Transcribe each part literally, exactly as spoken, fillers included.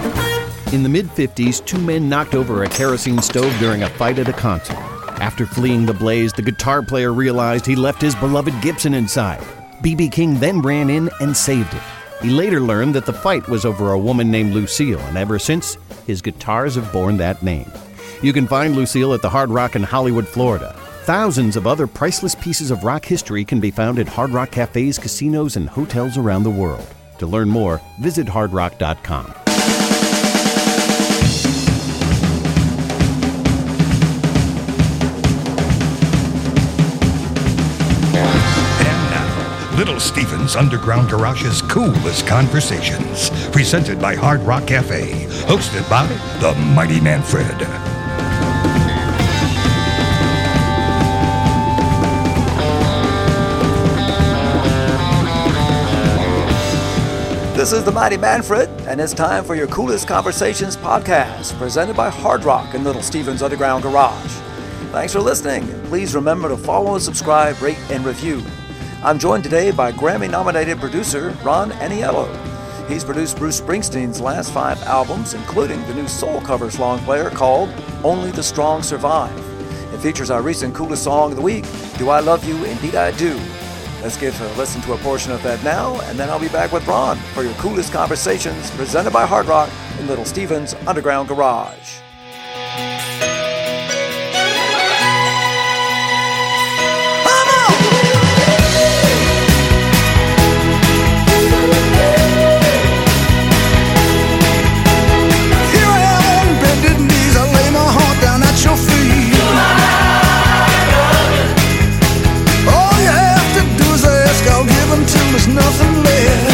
In the mid-fifties, two men knocked over a kerosene stove during a fight at a concert. After fleeing the blaze, the guitar player realized he left his beloved Gibson inside. B B King then ran in and saved it. He later learned that the fight was over a woman named Lucille, and ever since, his guitars have borne that name. You can find Lucille at the Hard Rock in Hollywood, Florida. Thousands of other priceless pieces of rock history can be found at Hard Rock cafes, casinos, and hotels around the world. To learn more, visit hard rock dot com. Little Steven's Underground Garage's Coolest Conversations, presented by Hard Rock Cafe, hosted by the Mighty Manfred. This is the Mighty Manfred, and it's time for your Coolest Conversations podcast, presented by Hard Rock and Little Steven's Underground Garage. Thanks for listening. Please remember to follow, subscribe, rate, and review. I'm joined today by Grammy-nominated producer Ron Aniello. He's produced Bruce Springsteen's last five albums, including the new soul covers long player called Only the Strong Survive. It features our recent Coolest Song of the Week, Do I Love You? Indeed I Do. Let's give a listen to a portion of that now, and then I'll be back with Ron for your Coolest Conversations, presented by Hard Rock and Little Steven's Underground Garage. There's nothing left.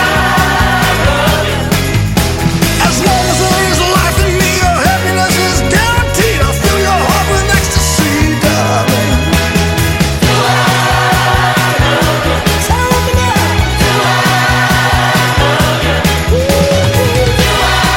As long as there is life in me, your happiness is guaranteed. I'll fill your heart with ecstasy, darling. Do I love you? Tell me now. Do I love you? Do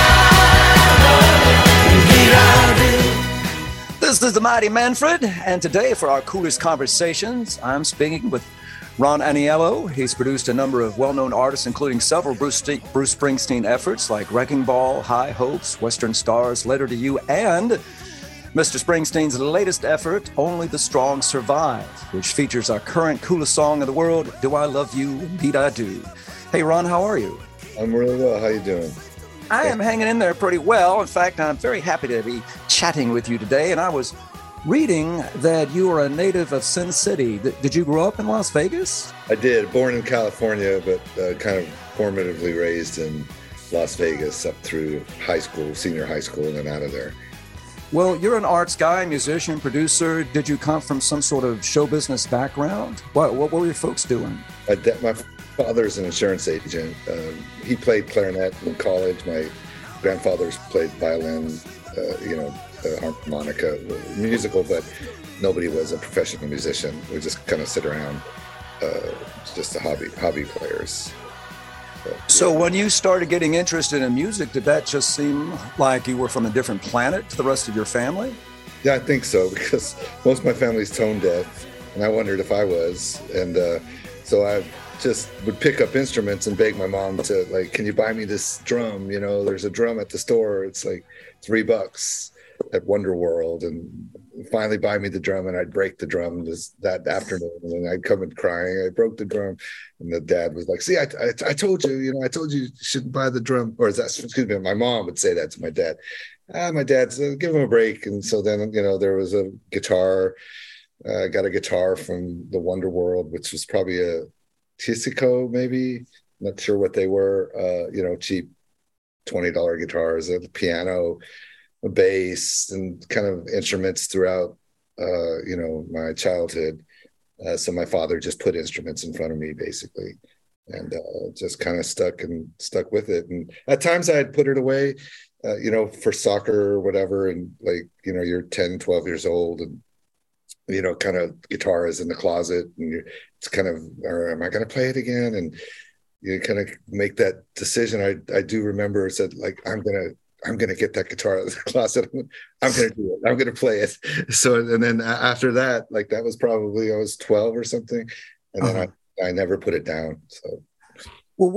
I love you? Indeed I do. This is the Mighty Manfred, and today for our Coolest Conversations, I'm speaking with Ron Aniello. He's produced a number of well-known artists, including several Bruce, St- Bruce Springsteen efforts like Wrecking Ball, High Hopes, Western Stars, Letter to You, and Mister Springsteen's latest effort, Only the Strong Survive, which features our current coolest song in the world, Do I Love You? Indeed I Do. Hey, Ron, how are you? I'm really well. How you doing? I am hanging in there pretty well. In fact, I'm very happy to be chatting with you today, and I was reading that you are a native of Sin City. Did you grow up in Las Vegas? I did. Born in California, but uh, kind of formatively raised in Las Vegas up through high school, senior high school, and then out of there. Well, you're an arts guy, musician, producer. Did you come from some sort of show business background? What, what were your folks doing? My, de- my father's an insurance agent. Um, he played clarinet in college. My grandfather's played violin, uh, you know, Uh, harmonica, musical, but nobody was a professional musician. We just kind of sit around, uh, just a hobby hobby players. But, so yeah. When you started getting interested in music, did that just seem like you were from a different planet to the rest of your family? Yeah, I think so, because most of my family's tone deaf, and I wondered if I was. And uh, so I just would pick up instruments and beg my mom to, like, can you buy me this drum? You know, there's a drum at the store. It's like three bucks at Wonder World, and finally buy me the drum, and I'd break the drum this, that afternoon, and then I'd come in crying, I broke the drum, and the dad was like, see, I, I, I told you, you know, I told you you shouldn't buy the drum, or is that, excuse me, my mom would say that to my dad. Ah, my dad said, give him a break. And so then, you know, there was a guitar, I uh, got a guitar from the Wonder World, which was probably a Tisico, maybe, not sure what they were, uh, you know, cheap twenty dollars guitars, a piano, a bass, and kind of instruments throughout, uh, you know, my childhood. Uh, so my father just put instruments in front of me, basically, and uh, just kind of stuck and stuck with it. And at times I'd put it away, uh, you know, for soccer or whatever. And like, you know, you're ten, twelve years old, and, you know, kind of guitar is in the closet, and you're, it's kind of, or am I going to play it again? And you kind of make that decision. I I do remember it said, like, I'm going to, I'm going to get that guitar out of the closet. I'm going to do it. I'm going to play it. So, and then after that, like, that was probably, I was twelve or something. And then uh-huh. I, I never put it down. So, well, what,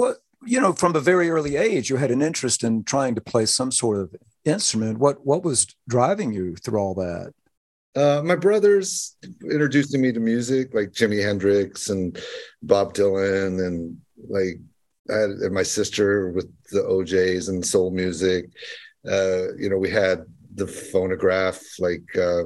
you know, from a very early age, you had an interest in trying to play some sort of instrument. What what was driving you through all that? Uh, my brothers introducing me to music, like Jimi Hendrix and Bob Dylan, and like I had and my sister with the O Js and soul music. Uh, you know, we had the phonograph, like uh,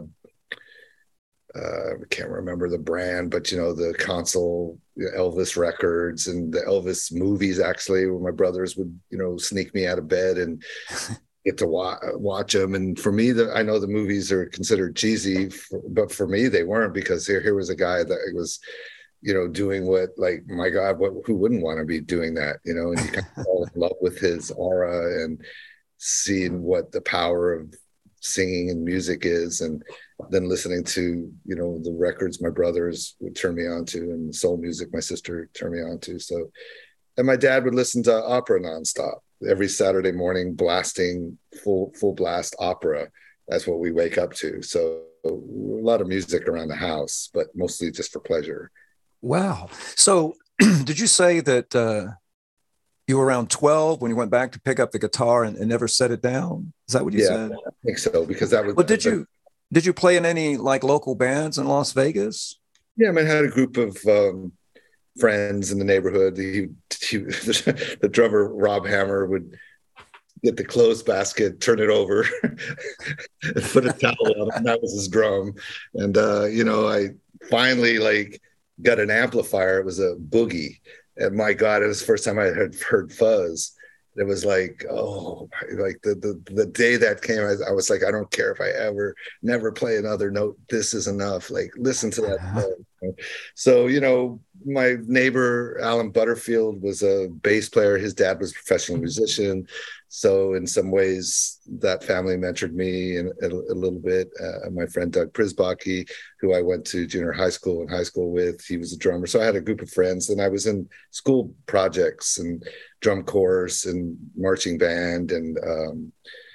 uh, I can't remember the brand, but you know, the console Elvis records and the Elvis movies. Actually, where my brothers would, you know, sneak me out of bed and get to watch, watch them. And for me, the, I know the movies are considered cheesy, for, but for me, they weren't, because here, here was a guy that was, you know, doing what, like, my God, what, who wouldn't want to be doing that, you know, and you kind of fall in love with his aura and seeing what the power of singing and music is. And then listening to, you know, the records my brothers would turn me on to, and soul music my sister turned me on to. So, and my dad would listen to opera nonstop every Saturday morning, blasting full full blast opera. That's what we wake up to. So a lot of music around the house, but mostly just for pleasure. Wow. So did you say that uh, you were around twelve when you went back to pick up the guitar and, and never set it down? Is that what you yeah, said? I think so, because that was. Well, did you did you play in any like local bands in Las Vegas? Yeah, I mean, I had a group of um, friends in the neighborhood. He, he, the drummer Rob Hammer would get the clothes basket, turn it over, and put a towel on it, and that was his drum. And uh, you know, I finally like got an amplifier. It was a Boogie, and my God, it was the first time I had heard fuzz. It was like, oh, like the the, the day that came, I, I was like, I don't care if I ever never play another note. This is enough. Like, listen to that. Uh-huh. So, you know, my neighbor, Alan Butterfield, was a bass player. His dad was a professional musician. So in some ways, that family mentored me in, a, a little bit. Uh, my friend Doug Prisbaki, who I went to junior high school and high school with, he was a drummer. So I had a group of friends, and I was in school projects and drum course and marching band and um,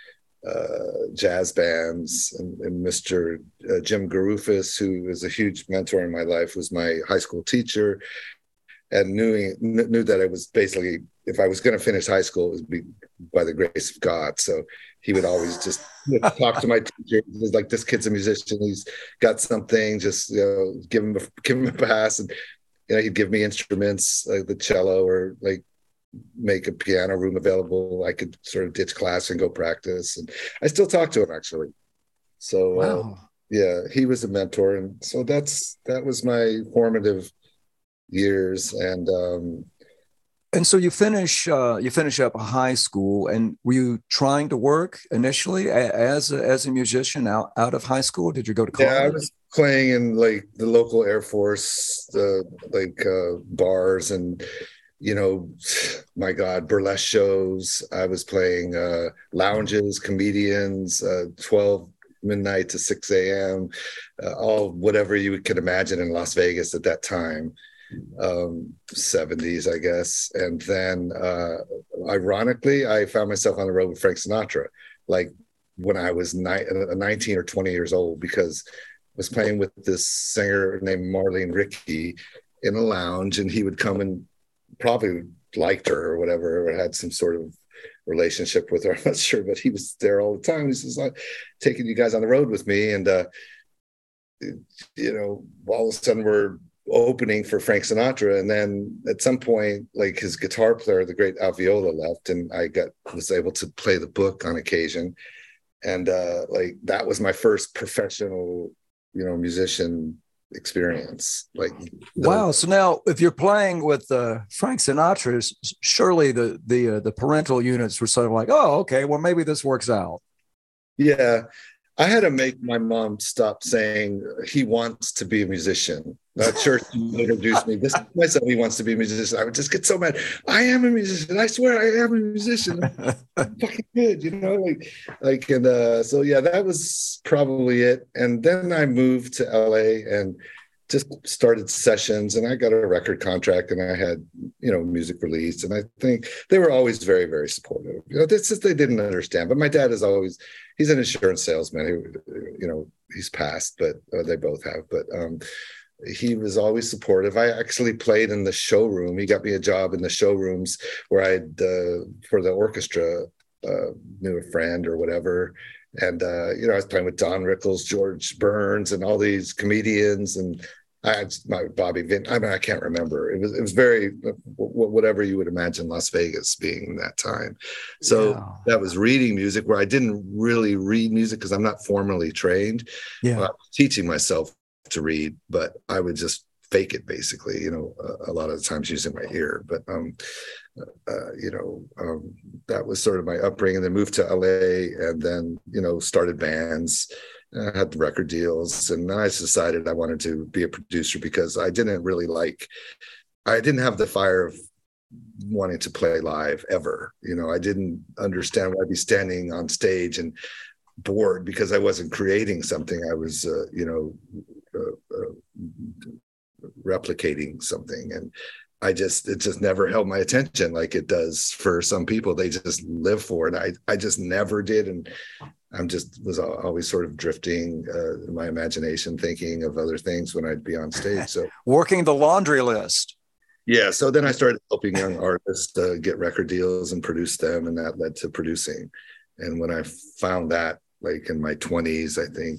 uh, jazz bands. And, and Mister Uh, Jim Garufis, who was a huge mentor in my life, was my high school teacher, and knew knew that I was basically, if I was going to finish high school, it would be by the grace of God. So he would always just you know, talk to my teacher. He's like, this kid's a musician. He's got something. Just you know, give him a, give him a pass. And you know, he'd give me instruments like the cello, or like make a piano room available. I could sort of ditch class and go practice. And I still talk to him, actually. So Wow. uh, yeah, he was a mentor, and so that's that was my formative years. And um, And so you finish uh, you finish up high school, and were you trying to work initially a- as a, as a musician out, out of high school? Did you go to college? yeah, I was playing in like the local Air Force, uh, like uh, bars, and you know, my God, burlesque shows. I was playing uh, lounges, comedians, uh, twelve midnight to six a.m., uh, all whatever you could imagine in Las Vegas at that time, um, seventies, I guess. And then, uh, ironically, I found myself on the road with Frank Sinatra, like when I was ni- nineteen or twenty years old, because I was playing with this singer named Marlene Rickey in a lounge, and he would come and probably liked her or whatever, or had some sort of relationship with her. I'm not sure, but he was there all the time. He says, I'm taking you guys on the road with me. And, uh, you know, all of a sudden we're opening for Frank Sinatra. And then at some point, like his guitar player, the great Alviola, left, and I got was able to play the book on occasion. And uh, like that was my first professional, you know, musician experience. Like, wow. So now, if you're playing with uh, Frank Sinatra, surely the the uh, the parental units were sort of like, oh, okay, well maybe this works out. Yeah, I had to make my mom stop saying he wants to be a musician. Not sure she introduced me. This is my son. He wants to be a musician. I would just get so mad. I am a musician. I swear, I am a musician. I'm fucking good, you know. Like, like, and uh, so yeah, that was probably it. And then I moved to L A and just started sessions. And I got a record contract, and I had, you know, music released. And I think they were always very, very supportive. You know, this is they didn't understand. But my dad is always. He's an insurance salesman. He, you know, he's passed, but uh, they both have. But um, he was always supportive. I actually played in the showroom. He got me a job in the showrooms where I'd, uh, for the orchestra, uh, knew a friend or whatever. And, uh, you know, I was playing with Don Rickles, George Burns, and all these comedians. And I had my Bobby Vin. I mean, I can't remember. It was, it was very, whatever you would imagine Las Vegas being in that time. So yeah. That was reading music, where I didn't really read music because I'm not formally trained. Yeah. Well, I was teaching myself to read, but I would just fake it, basically, you know, a, a lot of the times using my ear. But, um, uh, you know, um, that was sort of my upbringing. Then moved to L A, and then, you know, started bands, uh, had the record deals. And then I decided I wanted to be a producer because I didn't really like, I didn't have the fire of wanting to play live ever. You know, I didn't understand why I'd be standing on stage and bored because I wasn't creating something. I was, uh, you know, Uh, uh, replicating something, and I just it just never held my attention like it does for some people. They just live for it. I I just never did, and I'm just was always sort of drifting uh, in my imagination, thinking of other things when I'd be on stage. So working the laundry list. Yeah. So then I started helping young artists uh, get record deals and produce them, and that led to producing. And when I found that, like in my twenties, I think.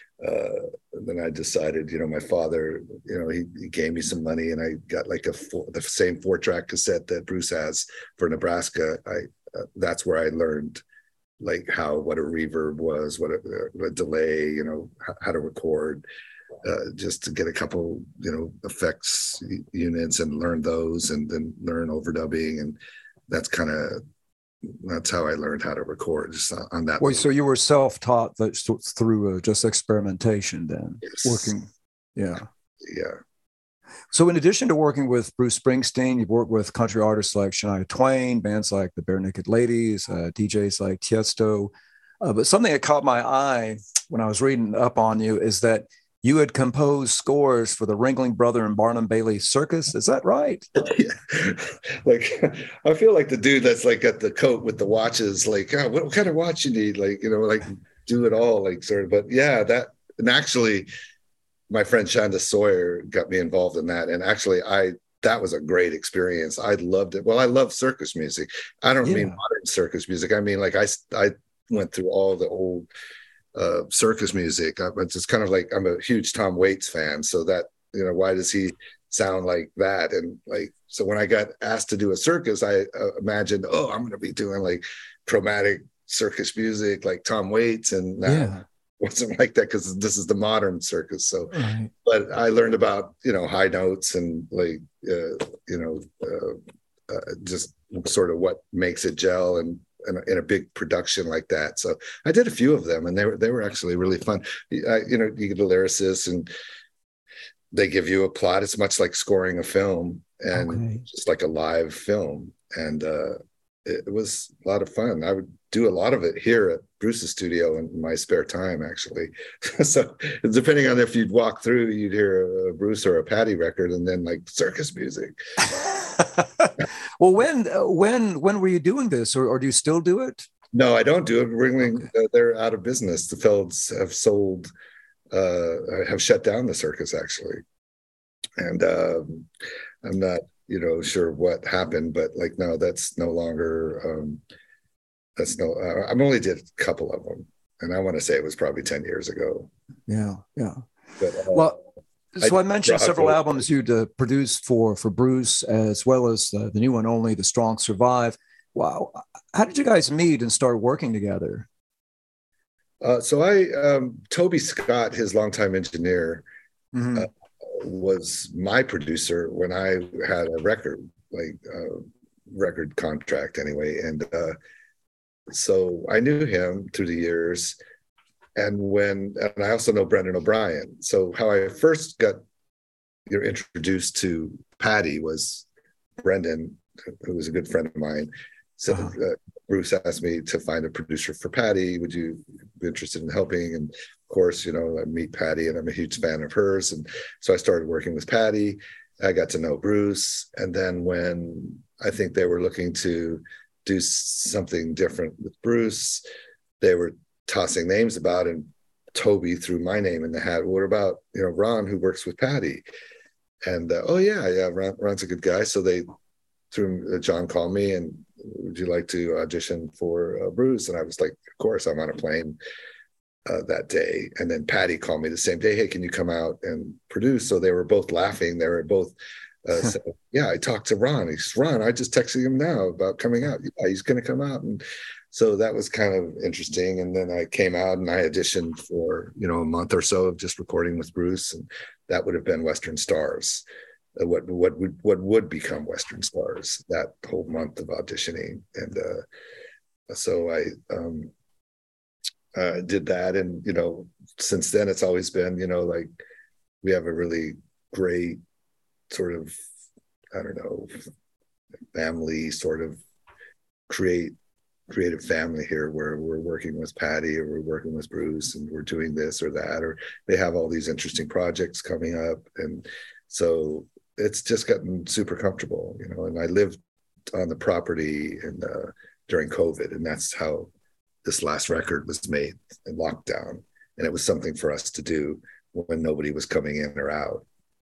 Uh, then I decided, you know, my father, you know, he, he gave me some money, and I got like a four, the same four track cassette that Bruce has for Nebraska. I uh, that's where I learned like how what a reverb was, what a, a delay, you know, how, how to record, uh, just to get a couple, you know, effects units and learn those, and then learn overdubbing, and that's kind of. That's how I learned how to record, just on that. Well, so you were self-taught that through uh, just experimentation, then yes. working. Yeah. Yeah. So in addition to working with Bruce Springsteen, you've worked with country artists like Shania Twain, bands like the Bare Naked Ladies, uh, D Js like Tiesto. Uh, but something that caught my eye when I was reading up on you is that you had composed scores for the Ringling Brother and Barnum Bailey Circus. Is that right? Yeah. Like, I feel like the dude that's like got the coat with the watches, like, oh, what, what kind of watch you need? Like, you know, like do it all, like sort of. But yeah, that, and actually my friend Shonda Sawyer got me involved in that. And actually I, that was a great experience. I loved it. Well, I love circus music. I don't yeah. mean modern circus music. I mean, like I, I went through all the old, Uh, circus music. I, it's just kind of like I'm a huge Tom Waits fan, so that, you know, why does he sound like that? And like, so when I got asked to do a circus, I uh, imagined, oh, I'm going to be doing like chromatic circus music like Tom Waits, and that yeah. wasn't like that because this is the modern circus. So, right. But I learned about, you know, high notes and like uh, you know uh, uh, just sort of what makes it gel and. In a, in a big production like that. So I did a few of them, and they were they were actually really fun. I, you know, you get a lyricist and they give you a plot. It's much like scoring a film, and okay. just like a live film. And uh, it, it was a lot of fun. I would do a lot of it here at Bruce's studio in my spare time, actually. So depending on if you'd walk through, you'd hear a Bruce or a Patty record, and then like circus music. Well, when uh, when when were you doing this, or, or do you still do it? No, I don't do it. Ringling, okay. uh, they're out of business. The Felds have sold, uh, have shut down the circus actually, and um, I'm not, you know, sure what happened, but like no, that's no longer. Um, that's no. Uh, I've only did a couple of them, and I want to say it was probably ten years ago. Yeah, yeah. But, uh, well. So I, I mentioned I, several I, albums you'd uh, produced for for Bruce, as well as uh, the new one, Only the Strong Survive. Wow. How did you guys meet and start working together? Uh, so I, um, Toby Scott, his longtime engineer, mm-hmm. uh, was my producer when I had a record, like uh, record contract anyway. And uh, so I knew him through the years. And when, and I also know Brendan O'Brien. So how I first got you know, introduced to Patty was Brendan, who was a good friend of mine. So uh-huh. uh, Bruce asked me to find a producer for Patty. Would you be interested in helping? And of course, you know, I meet Patty, and I'm a huge fan of hers. And so I started working with Patty. I got to know Bruce. And then when I think they were looking to do something different with Bruce, they were tossing names about, and Toby threw my name in the hat. What about, you know, Ron, who works with Patty? And uh, oh yeah, yeah, Ron, Ron's a good guy. So they threw. Uh, John called me and, would you like to audition for uh, Bruce? And I was like, of course. I'm on a plane uh, that day. And then Patty called me the same day. Hey, can you come out and produce? So they were both laughing. They were both. Uh, saying, yeah, I talked to Ron. He's Ron. I just texted him now about coming out. Yeah, he's going to come out. And so that was kind of interesting. And then I came out and I auditioned for, you know, a month or so of just recording with Bruce. And that would have been Western Stars, uh, what what would what would become Western Stars, that whole month of auditioning. And uh, so I um, uh, did that. And, you know, since then, it's always been, you know, like we have a really great sort of, I don't know, family sort of create creative family here, where we're working with Patty or we're working with Bruce and we're doing this or that, or they have all these interesting projects coming up. And so it's just gotten super comfortable, you know, and I lived on the property in, uh, during COVID, and that's how this last record was made in lockdown. And it was something for us to do when nobody was coming in or out.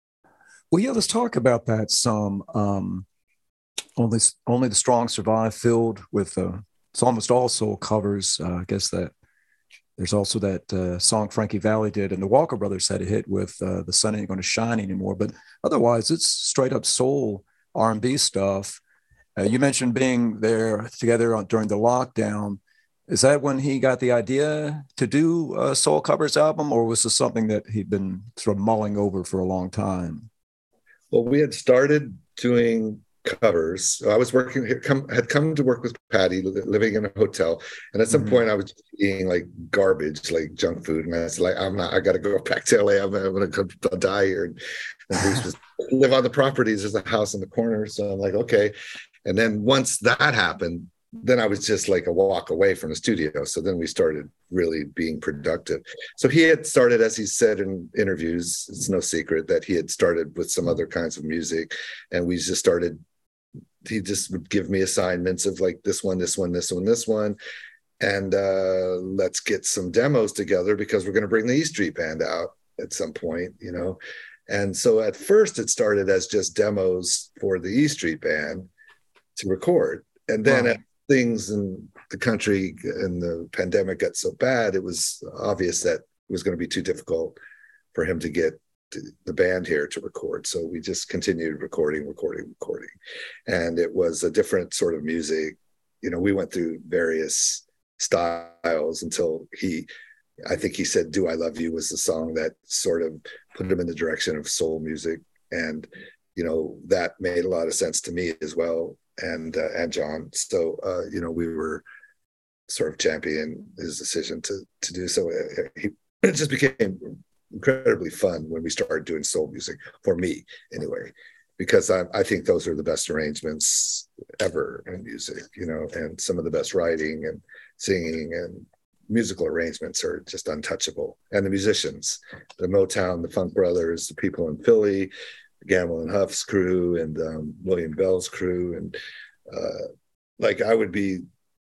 Well, yeah, let's talk about that some. Um, only, only the Strong Survive, filled with uh, it's almost all soul covers. Uh, I guess that there's also that uh, song Frankie Valli did, and the Walker Brothers had a hit with uh, "The Sun Ain't Gonna Shine Anymore." But otherwise, it's straight up soul R and B stuff. Uh, you mentioned being there together on, during the lockdown. Is that when he got the idea to do a soul covers album, or was this something that he'd been sort of mulling over for a long time? Well, we had started doing covers. So I was working here, come, had come to work with Patty, living in a hotel. And at some mm-hmm. point I was eating like garbage, like junk food. And I was like, I'm not, I got to go back to L A. I'm, I'm going to die here. And, and Bruce was live on the properties. There's a house in the corner. So I'm like, okay. And then once that happened, then I was just like a walk away from the studio. So then we started really being productive. So he had started, as he said in interviews, it's no secret that he had started with some other kinds of music. And we just started, he just would give me assignments of like this one, this one, this one, this one. And uh, let's get some demos together because we're going to bring the E Street Band out at some point, you know? And so at first it started as just demos for the E Street Band to record. And then wow. things in the country and the pandemic got so bad, it was obvious that it was going to be too difficult for him to get the band here to record. So we just continued recording, recording, recording. And it was a different sort of music. You know, we went through various styles until he, I think he said, Do I Love You was the song that sort of put him in the direction of soul music. And, you know, that made a lot of sense to me as well. And, uh, and John. So, uh, you know, we were sort of championing his decision to, to do so. He, it just became incredibly fun when we started doing soul music, for me anyway, because I, I think those are the best arrangements ever in music, you know, and some of the best writing and singing and musical arrangements are just untouchable. And the musicians, the Motown, the Funk Brothers, the people in Philly, Gamble and Huff's crew, and um, William Bell's crew. And uh, like, I would be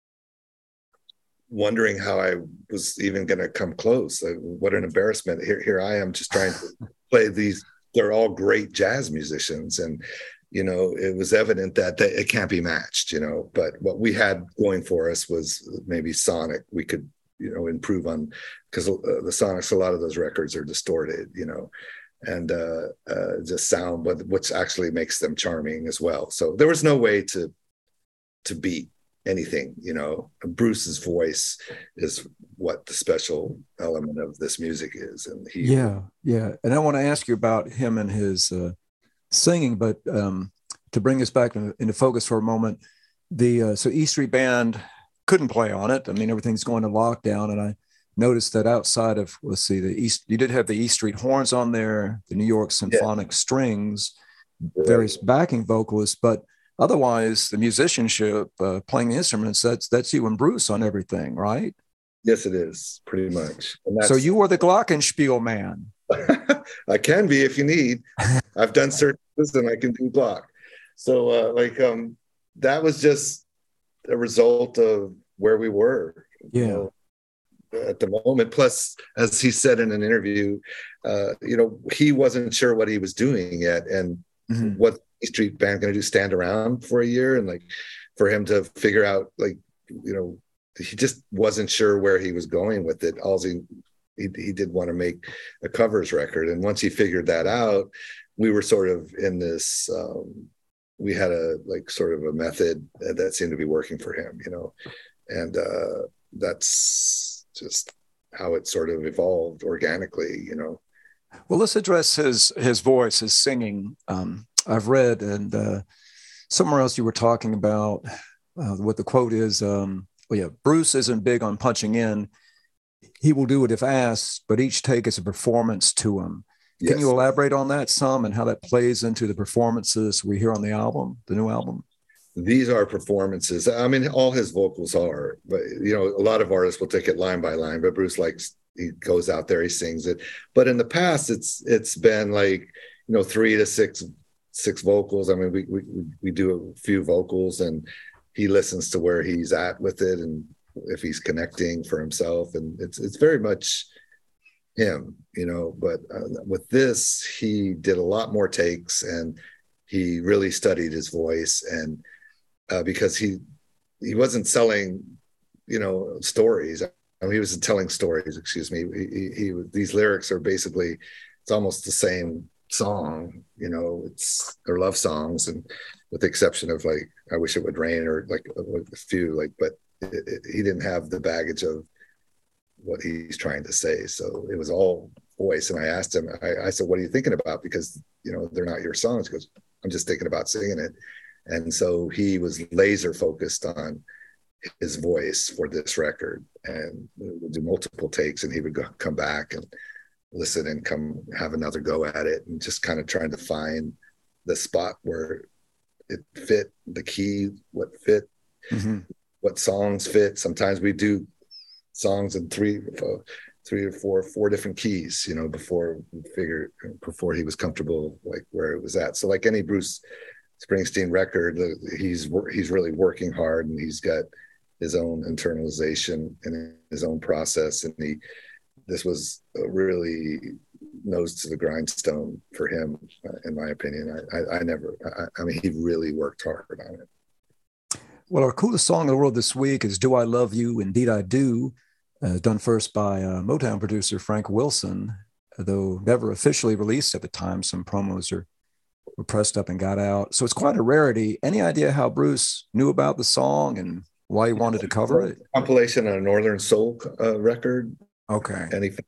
wondering how I was even going to come close. Like, what an embarrassment. Here, here I am just trying to play these. They're all great jazz musicians. And, you know, it was evident that they, it can't be matched, you know, but what we had going for us was maybe sonic. We could, you know, improve on, because uh, the sonics, a lot of those records are distorted, you know, and uh, uh, just sound, but which actually makes them charming as well. So there was no way to, to beat anything, you know. Bruce's voice is what the special element of this music is. And he, yeah, yeah. And I want to ask you about him and his uh, singing, but um, to bring us back into, into focus for a moment, the uh, so E Street Band couldn't play on it. I mean, everything's going to lockdown, and I noticed that outside of, let's see, the East, you did have the E Street Horns on there, the New York Symphonic yeah. Strings, various backing vocalists, but otherwise, the musicianship, uh, playing the instruments, that's that's you and Bruce on everything, right? Yes, it is, pretty much. And that's, so you were the Glockenspiel man. I can be if you need. I've done certain and I can do Glock. So, uh, like, um, that was just a result of where we were. Yeah. You know? at the moment. Plus, as he said in an interview, uh, you know, he wasn't sure what he was doing yet, and mm-hmm. what E Street Band going to do? Stand around for a year? And like, for him to figure out, like, you know, he just wasn't sure where he was going with it. All he he, he did want to make a covers record, and once he figured that out, we were sort of in this. Um, we had a like sort of a method that seemed to be working for him, you know, and uh, that's just how it sort of evolved organically, you know. Well, let's address his his voice, his singing. Um, I've read, and uh, somewhere else you were talking about uh, what the quote is. Um, well, yeah, Bruce isn't big on punching in. He will do it if asked, but each take is a performance to him. Yes. Can you elaborate on that some and how that plays into the performances we hear on the album, the new album? These are performances. I mean, all his vocals are, but, you know, a lot of artists will take it line by line, but Bruce likes, he goes out there, he sings it. But in the past, it's it's been like, you know, three to six six vocals. I mean, we we we do a few vocals, and he listens to where he's at with it, and if he's connecting for himself, and it's it's very much him, you know. But uh, with this, he did a lot more takes, and he really studied his voice, and uh, because he he wasn't selling, you know, stories. I mean, he was telling stories. Excuse me. He, he, he these lyrics are basically, it's almost the same song, you know. It's they're love songs, and with the exception of like I Wish It Would Rain or like a, a few, like, but it, it, he didn't have the baggage of what he's trying to say. So it was all voice. And I asked him, I, I said, what are you thinking about? Because, you know, they're not your songs. He goes, I'm just thinking about singing it. And so he was laser focused on his voice for this record, and we'd do multiple takes, and he would go, come back and listen and come have another go at it, and just kind of trying to find the spot where it fit, the key, what fit, mm-hmm. what songs fit. Sometimes we do songs in three, uh, three or four, four different keys, you know, before we figure, before he was comfortable, like where it was at. So like any Bruce Springsteen record, he's he's really working hard, and he's got his own internalization and his own process. And he, this was a really nose to the grindstone for him, uh, in my opinion. I, I, I never, I, I mean, he really worked hard on it. Well, our coolest song in the world this week is Do I Love You? Indeed I Do, uh, done first by uh, Motown producer Frank Wilson, though never officially released at the time. Some promos are, were pressed up and got out. So it's quite a rarity. Any idea how Bruce knew about the song and why he wanted to cover it? Compilation on a Northern Soul uh, record. Okay. And he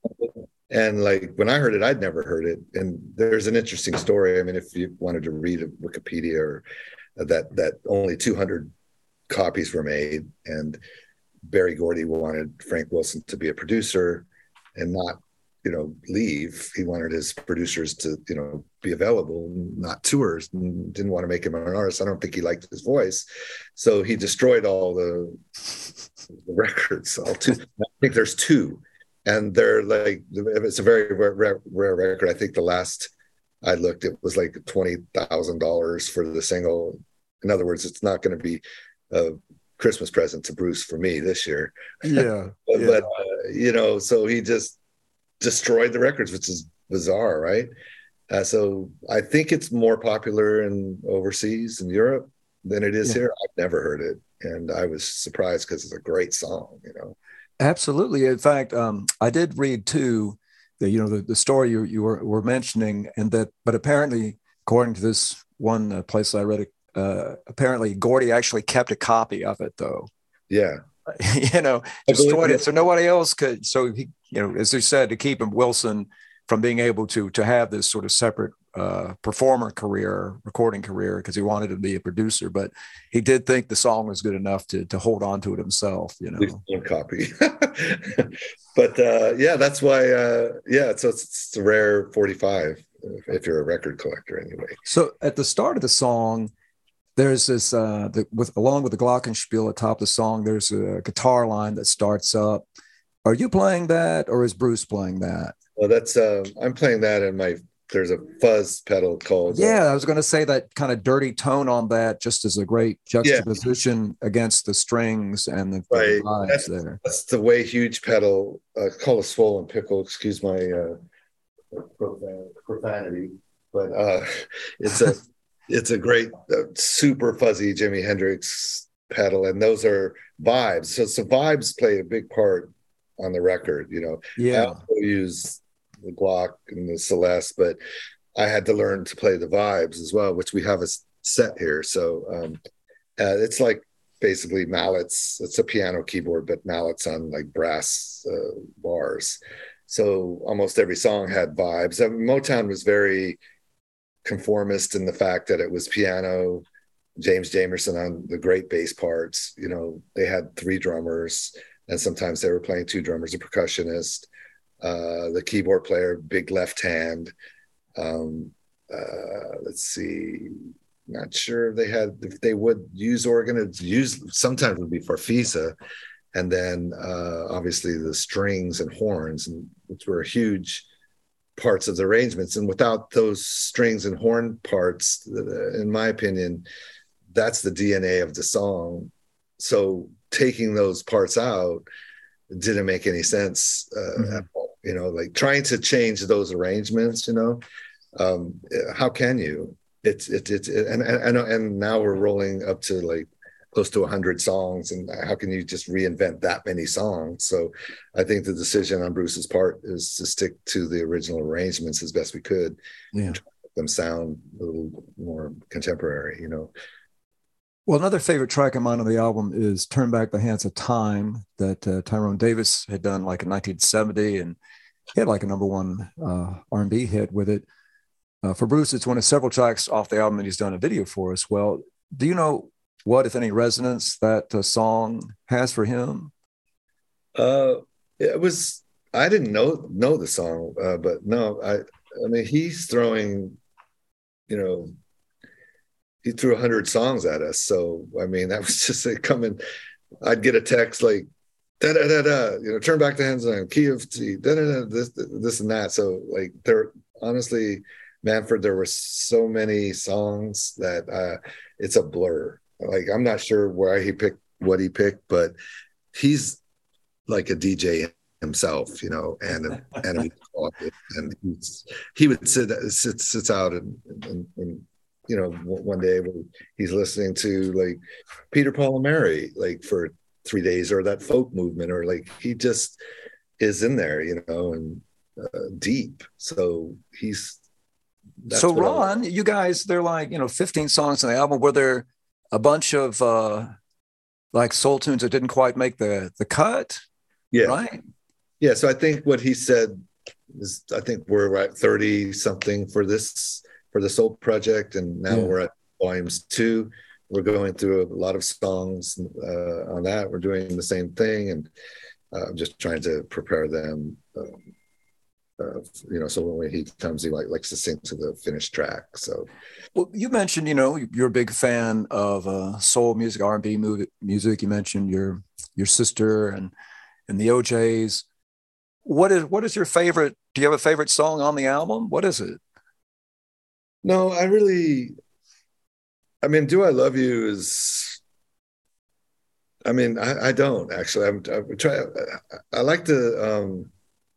and like when I heard it, I'd never heard it. And there's an interesting story. I mean, if you wanted to read a Wikipedia, or that that only two hundred copies were made, and Berry Gordy wanted Frank Wilson to be a producer and not, you know, leave. He wanted his producers to, you know, be available, not tours, and didn't want to make him an artist. I don't think he liked his voice. So he destroyed all the, the records. All two. I think there's two. And they're like, it's a very rare, rare record. I think the last I looked, it was like twenty thousand dollars for the single. In other words, it's not going to be a Christmas present to Bruce for me this year. Yeah. but, yeah. but uh, you know, so he just destroyed the records, which is bizarre, right? Uh, so I think it's more popular in overseas in Europe than it is yeah. here. I've never heard it, and I was surprised because it's a great song, you know. Absolutely. In fact, um, I did read too, the, you know, the, the story you, you were, were mentioning, and that, but apparently, according to this one uh, place I read, uh, apparently Gordy actually kept a copy of it, though. Yeah. you know, destroyed it so nobody else could. So he, you know, as they said, to keep him Wilson from being able to to have this sort of separate uh, performer career, recording career, because he wanted to be a producer, but he did think the song was good enough to to hold on to it himself. You know, one copy. But uh, yeah, that's why. Uh, yeah, so it's, it's a rare forty-five if you're a record collector, anyway. So at the start of the song, there's this uh, the, with along with the glockenspiel atop the song, there's a guitar line that starts up. Are you playing that, or is Bruce playing that? Well, that's uh, I'm playing that in my there's a fuzz pedal called. Yeah, I was going to say that kind of dirty tone on that just as a great juxtaposition yeah. against the strings and the, right. the vibes that's, there. That's the way huge pedal, uh, called a swollen pickle, excuse my uh, profanity, but uh, it's a it's a great, uh, super fuzzy Jimi Hendrix pedal, and those are vibes. So, so vibes play a big part on the record, you know. Yeah. I also use the Glock and the Celeste, but I had to learn to play the vibes as well, which we have a set here. So um, uh, it's like basically mallets. It's a piano keyboard, but mallets on like brass uh, bars. So almost every song had vibes. I mean, Motown was very conformist in the fact that it was piano, James Jamerson on the great bass parts. You know, they had three drummers, and sometimes they were playing two drummers, a percussionist, uh, the keyboard player, big left hand. Um, uh, let's see, not sure if they had, if they would use organ. It's used sometimes it would be farfisa, and then uh, obviously the strings and horns, and which were huge parts of the arrangements. And without those strings and horn parts, in my opinion, that's the D N A of the song. So taking those parts out didn't make any sense uh, mm-hmm. at all. You know, like trying to change those arrangements, you know, um, how can you? It's, it's, it's, it, and, and, and now we're rolling up to like close to a hundred songs, and how can you just reinvent that many songs? So I think the decision on Bruce's part is to stick to the original arrangements as best we could, yeah. and try to make them sound a little more contemporary, you know. Well, another favorite track of mine on the album is Turn Back the Hands of Time, that uh, Tyrone Davis had done like in nineteen seventy, and he had like a number one uh, R and B hit with it. Uh, for Bruce, it's one of several tracks off the album that he's done a video for as well. Do you know what, if any, resonance that uh, song has for him? Uh, it was, I didn't know know the song, uh, but no, I I mean, he's throwing, you know, he threw a hundred songs at us. So, I mean, that was just like coming, I'd get a text like, da da da da, you know, turn back the hands on, key of T, da da da, this, this and that. So, like, there, honestly, Manfred, there were so many songs that uh, it's a blur. Like, I'm not sure why he picked what he picked, but he's like a D J himself, you know, and and and he's, he would sit sit sits out and, and, and you know, one day he's listening to like Peter, Paul and Mary like for three days, or that folk movement, or like he just is in there, you know, and uh, deep. So he's. So Ron, you guys, they're like, you know, fifteen songs on the album. Were there a bunch of uh, like soul tunes that didn't quite make the the cut? Yeah. Right. Yeah. So I think what he said is, I think we're at thirty something for this, for the soul project. And now yeah. we're at volumes two. We're going through a lot of songs uh, on that. We're doing the same thing. And uh, I'm just trying to prepare them. Um, Uh, you know, so when he comes, he like likes to sing to the finished track. So, well, you mentioned, you know, you're a big fan of uh, soul music, R and B music. You mentioned your your sister and and the O Js. What is what is your favorite? Do you have a favorite song on the album? What is it? No, I really. I mean, "Do I Love You" is. I mean, I, I don't actually. I'm, I'm trying. I, I like to. Um,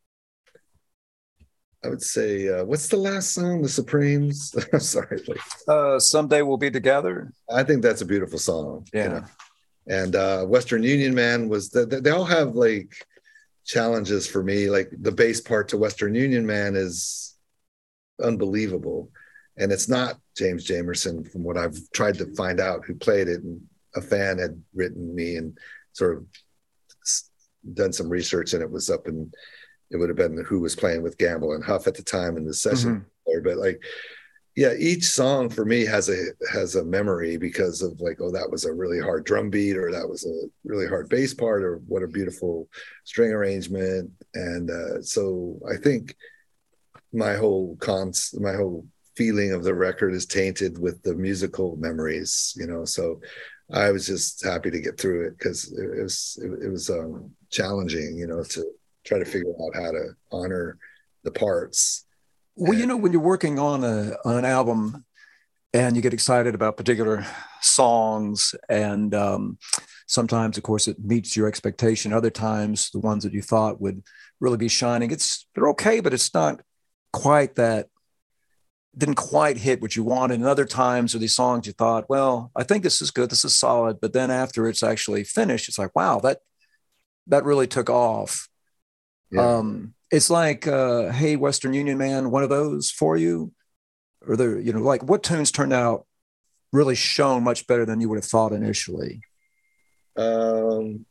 I would say, uh, what's the last song? The Supremes? I'm sorry. Like, uh, Someday We'll Be Together. I think that's a beautiful song. Yeah. You know? And uh, Western Union Man was, the, the, they all have like challenges for me. Like the bass part to Western Union Man is unbelievable. And it's not James Jamerson, from what I've tried to find out, who played it. And a fan had written me and sort of done some research, and it was up in, it would have been who was playing with Gamble and Huff at the time in the session. Mm-hmm. But like, yeah, each song for me has a has a memory because of like, oh, that was a really hard drum beat, or that was a really hard bass part, or what a beautiful string arrangement. And uh, so I think my whole cons, my whole feeling of the record is tainted with the musical memories, you know. So I was just happy to get through it, because it was it, it was um, challenging, you know, to try to figure out how to honor the parts Well, you know, when you're working on a on an album and you get excited about particular songs, and um, sometimes, of course, it meets your expectation. Other times, the ones that you thought would really be shining, it's they're okay, but it's not quite that. Didn't quite hit what you wanted. And other times, are these songs you thought, well, I think this is good, this is solid, but then after it's actually finished, it's like, wow, that that really took off. Yeah. Um, it's like, uh, hey, Western Union Man, one of those for you? Or the, you know, like what tunes turned out really shone much better than you would have thought initially? Um,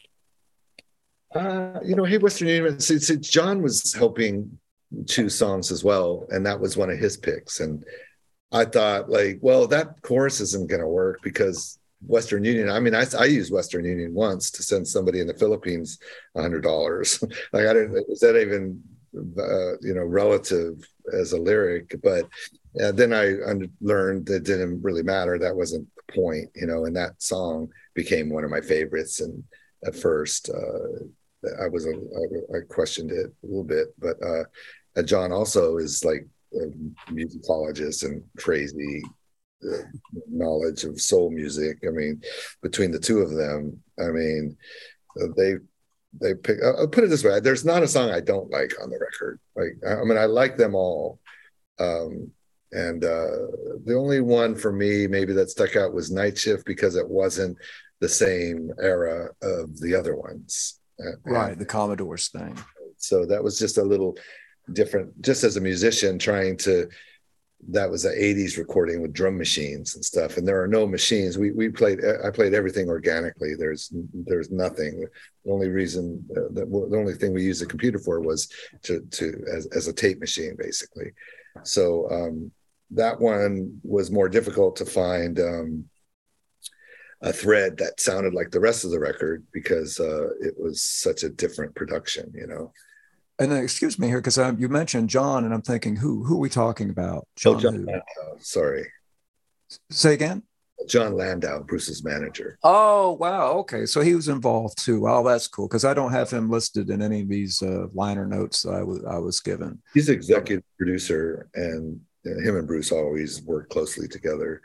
uh, you know, Hey Western Union, see, see, John was helping choose songs as well, and that was one of his picks. And I thought, like, well, that chorus isn't going to work because Western Union, I mean, I, I used Western Union once to send somebody in the Philippines a hundred dollars. Like, I didn't, is that even, uh, you know, relative as a lyric? But uh, then I un- learned that it didn't really matter. That wasn't the point, you know, and that song became one of my favorites. And at first, uh, I was, a, I, I questioned it a little bit, but uh, John also is like a musicologist and crazy uh, knowledge of soul music. I mean, between the two of them, I mean, they they pick. I'll put it this way: there's not a song I don't like on the record. Like, I mean, I like them all, um, and uh, the only one for me maybe that stuck out was Night Shift because it wasn't the same era of the other ones. Right, and the Commodores thing. So that was just a little different. Just as a musician, trying to. That was an eighties recording with drum machines and stuff, and there are no machines. We we played. I played everything organically. There's there's nothing. The only reason uh, that the only thing we used the computer for was to to as as a tape machine, basically. So um, that one was more difficult to find um, a thread that sounded like the rest of the record because uh, it was such a different production, you know. And then, excuse me here, because you mentioned John, and I'm thinking, who who are we talking about? John, oh, John who? Landau, sorry. Say again? John Landau, Bruce's manager. Oh, wow. Okay. So he was involved too. Wow, that's cool. Because I don't have him listed in any of these uh, liner notes that I was I was given. He's executive producer, and you know, him and Bruce always work closely together,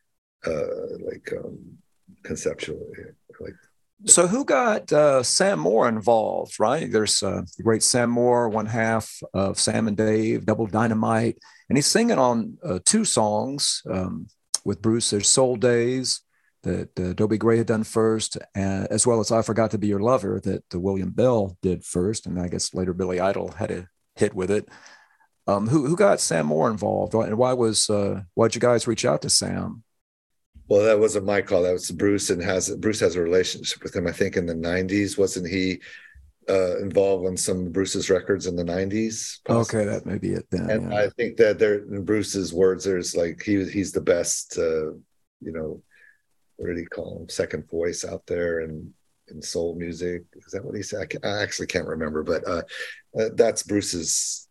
uh, like um, conceptually. Like, so who got uh, Sam Moore involved, right? There's uh, the great Sam Moore, one half of Sam and Dave, Double Dynamite. And he's singing on uh, two songs um, with Bruce. There's Soul Days that uh, Dobie Gray had done first, uh, as well as I Forgot to Be Your Lover that uh, William Bell did first. And I guess later Billy Idol had a hit with it. Um, who, who got Sam Moore involved? And why was, uh, why'd you guys reach out to Sam? Well, that wasn't my call. That was Bruce, and has Bruce has a relationship with him. I think in the nineties, wasn't he uh, involved on some of Bruce's records in the nineties? Okay, that may be it then. And yeah. I think that there, in Bruce's words, there's like he he's the best. Uh, you know, what did he call him? Second voice out there in in soul music. Is that what he said? I, can, I actually can't remember, but uh, uh, that's Bruce's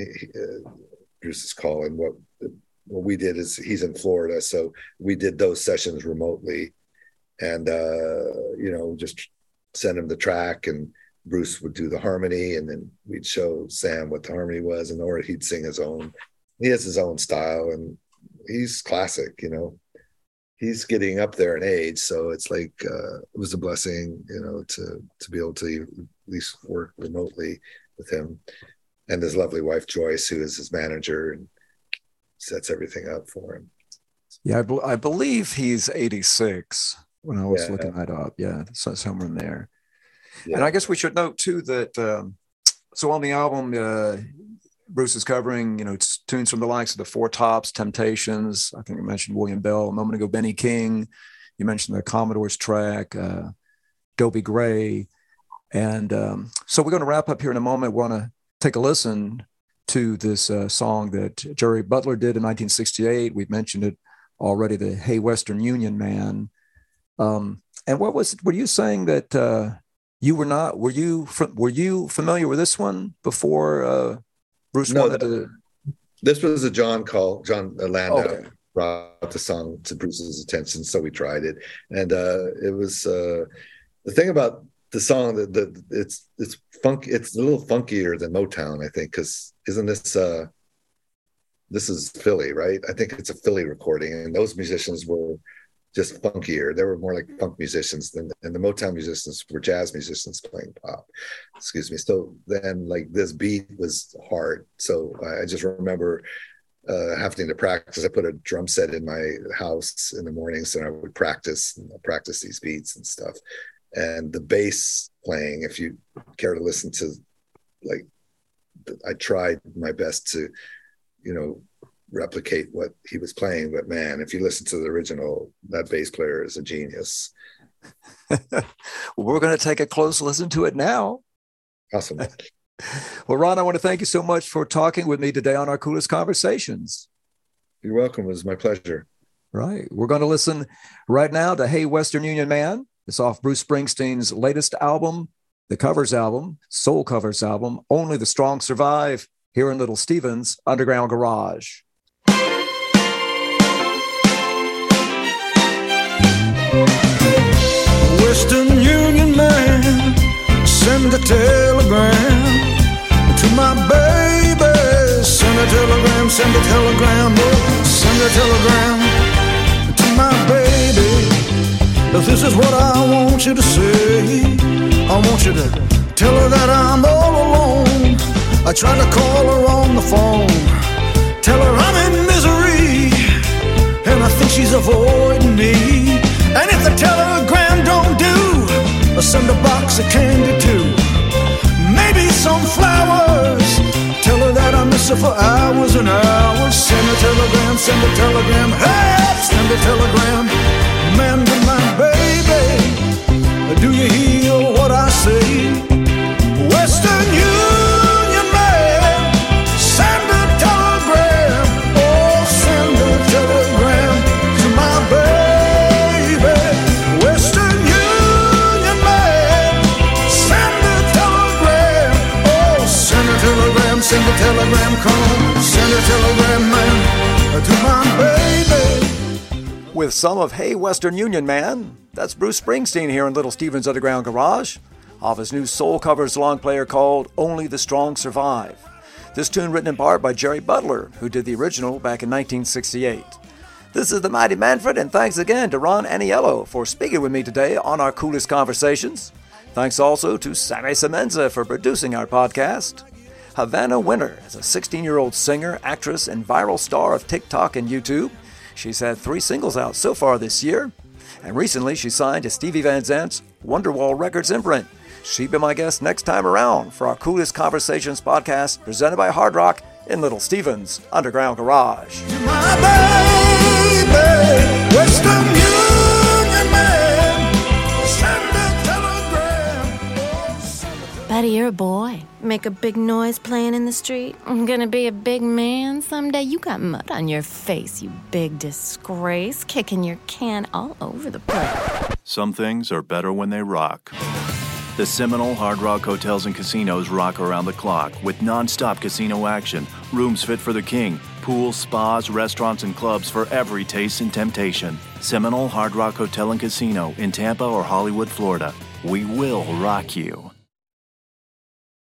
uh, Bruce's call, and what. What we did is he's in Florida, so we did those sessions remotely, and uh, you know, just send him the track, and Bruce would do the harmony, and then we'd show Sam what the harmony was, and or he'd sing his own. He has his own style, and he's classic. You know, he's getting up there in age, so it's like uh, it was a blessing, you know, to to be able to at least work remotely with him, and his lovely wife Joyce, who is his manager and sets everything up for him. Yeah, I, be- I believe he's eighty-six when I was Yeah. looking that up. Yeah, so somewhere in there. Yeah. And I guess we should note too that um, so on the album, uh, Bruce is covering, you know, it's tunes from the likes of the Four Tops, Temptations. I think I mentioned William Bell a moment ago, Benny King. You mentioned the Commodores track, uh, Dobie Gray. And um, so we're going to wrap up here in a moment. We want to take a listen to this uh, song that Jerry Butler did in nineteen sixty-eight. We've mentioned it already, the Hey Western Union Man. Um, and what was, were you saying that uh, you were not, were you, were you familiar with this one before uh, Bruce No, wanted that- to? This was a John call. John Landau Okay. brought the song to Bruce's attention, so we tried it, and uh, it was uh, the thing about the song that the it's it's funk. It's a little funkier than Motown, I think, because isn't this uh, this is Philly, right? I think it's a Philly recording. And those musicians were just funkier. They were more like funk musicians than, and the Motown musicians were jazz musicians playing pop. Excuse me. So then like this beat was hard. So I just remember uh, having to practice. I put a drum set in my house in the mornings and I would practice, and practice these beats and stuff. And the bass playing, if you care to listen to, like, I tried my best to, you know, replicate what he was playing, but man, if you listen to the original, that bass player is a genius. Well, we're going to take a close listen to it now. Awesome. Well, Ron, I want to thank you so much for talking with me today on our Coolest Conversations. You're welcome. It was my pleasure. Right. We're going to listen right now to Hey Western Union Man. It's off Bruce Springsteen's latest album, the covers album, soul covers album, Only the Strong Survive, here in Little Steven's Underground Garage. Western Union man, send a telegram to my baby. Send a telegram, send a telegram, oh, send a telegram to my baby. This is what I want you to say. I want you to tell her that I'm all alone. I tried to call her on the phone, tell her I'm in misery, and I think she's avoiding me. And if the telegram don't do, I'll send a box of candy too. Maybe some flowers. Tell her that I miss her for hours and hours. Send a telegram, send a telegram. Hey, send a telegram, man, to my baby. Do you hear what I say? Western Union man, send a telegram. Oh, send a telegram to my baby. Western Union man, send a telegram. Oh, send a telegram, send a telegram, come on. Send a telegram, man, to my baby. With some of Hey Western Union Man, that's Bruce Springsteen here in Little Steven's Underground Garage, off his new soul covers long player called Only the Strong Survive. This tune written in part by Jerry Butler, who did the original back in nineteen sixty-eight. This is the Mighty Manfred, and thanks again to Ron Aniello for speaking with me today on our Coolest Conversations. Thanks also to Sammy Semenza for producing our podcast. Havana Winter is a sixteen-year-old singer, actress, and viral star of TikTok and YouTube. She's had three singles out so far this year, and recently she signed to Stevie Van Zant's Wonderwall Records imprint. She'll be my guest next time around for our Coolest Conversations podcast presented by Hard Rock in Little Steven's Underground Garage. My baby, Western Union man, send a telegram. Buddy, you're a boy. Make a big noise playing in the street. I'm gonna be a big man someday. You got mud on your face, you big disgrace. Kicking your can all over the place. Some things are better when they rock. The Seminole Hard Rock Hotels and Casinos rock around the clock with non-stop casino action, rooms fit for the king, pools, spas, restaurants, and clubs for every taste and temptation. Seminole Hard Rock Hotel and Casino in Tampa or Hollywood, Florida. We will rock you.